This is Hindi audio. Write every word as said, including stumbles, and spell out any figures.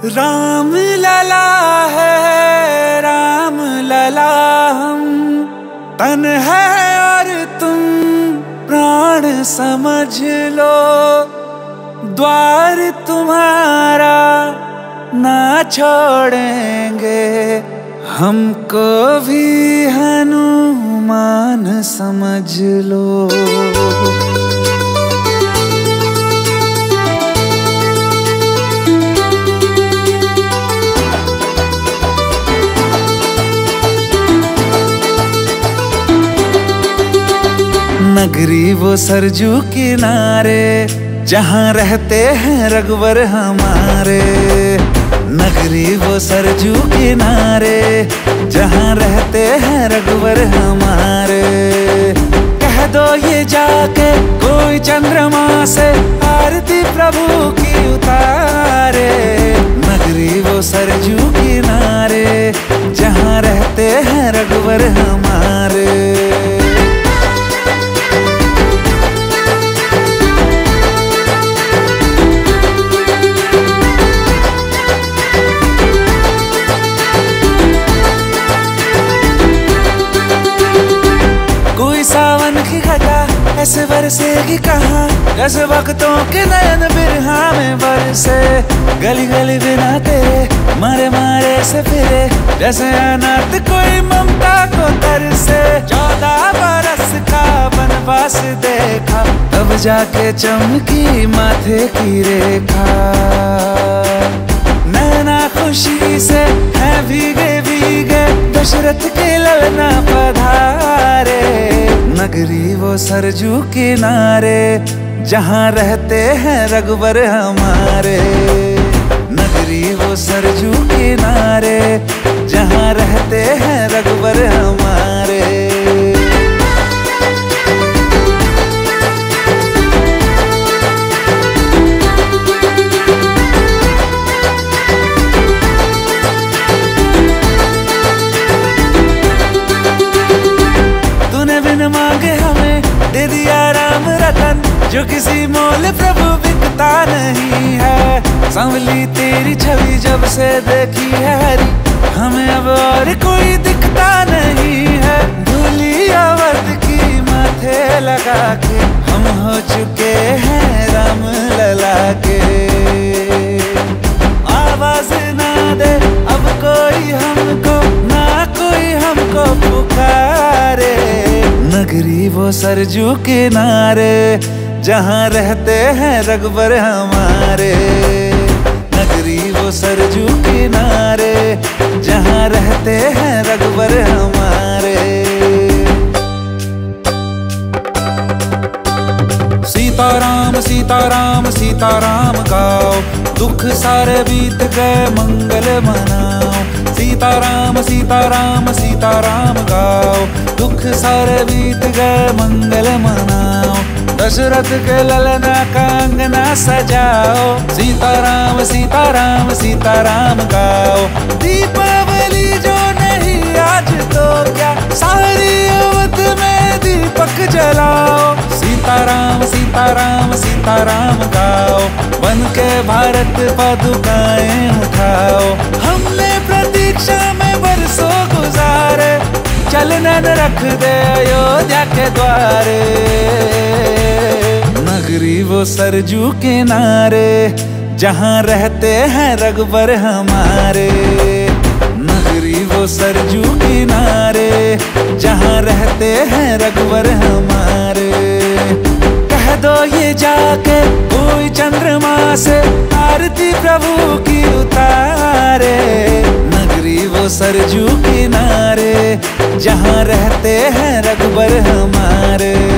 राम लला है राम लला, हम तन है और तुम प्राण समझ लो। द्वार तुम्हारा ना छोड़ेंगे, हमको भी हनुमान समझ लो। नगरी वो सरजू किनारे, जहाँ रहते हैं रघुवर हमारे। नगरी वो सरजू किनारे, जहाँ रहते हैं रघुवर हमारे। कह दो ये जाके कोई चंद्रमा से, आरती प्रभु की उतारे। नगरी वो सरजू किनारे, जहाँ रहते हैं रघुवर हमारे। सावन की घटा ऐसे बरसेगी कहाँ, जैसे वक्तों के नयन बिरहा में बरसे। गली गली बिना तेरे मारे मारे से फिरे, जैसे अनाथ कोई ममता को तरसे। चौदह बरस का वनवास देखा, तब जाके चमकी माथे की रेखा। नैना खुशी से है भीगे भीगे, दशरथ के ललना पधारे। नगरी वो सरजू किनारे, जहाँ रहते हैं रघुवर हमारे। नगरी वो सरजू किनारे, जहाँ रहते हैं रघुवर हमारे। मांगे हमें दे दिया राम रतन, जो किसी मोल प्रभु बिकता नहीं है। सांवली तेरी छवि जब से देखी है हरी, हमें अब और कोई दिखता नहीं है। धूली अवध की माथे लगा के, हम हो चुके हैं राम लला के। आवाज ना दे अब कोई हमको, ना कोई हमको पुकारे। नगरी वो सरजू किनारे, जहाँ रहते हैं रघुवर हमारे। नगरी वो सरजू किनारे, जहाँ रहते हैं रघुवर हमारे। सीताराम सीताराम सीताराम गाओ, दुख सारे बीत गए मंगल मनाओ। सीताराम सीताराम सीताराम गाओ, दुख सारे बीत गए मंगल मनाओ। दशरथ के ललना का अंगना सजाओ। सीताराम सीताराम सीताराम गाओ, दीपावली जो नहीं आज तो क्या, सारी अवध में दीपक जलाओ। सीताराम सीताराम सीताराम गाओ, बन के भारत पदुकाएं उठाओ। हमने प्रतीक्षा में बरसों गुजारे, चलनन रख दे अयोध्या के द्वारे। नगरी वो सरजू किनारे, जहाँ रहते हैं रघुवर हमारे। नगरी वो सरजू किनारे, जहाँ रहते हैं रघुवर हमारे। कह दो ये जाके कोई चंद्रमा से, आरती प्रभु की उतारे। नगरी वो सरजू किनारे, जहाँ रहते हैं रघुवर हमारे।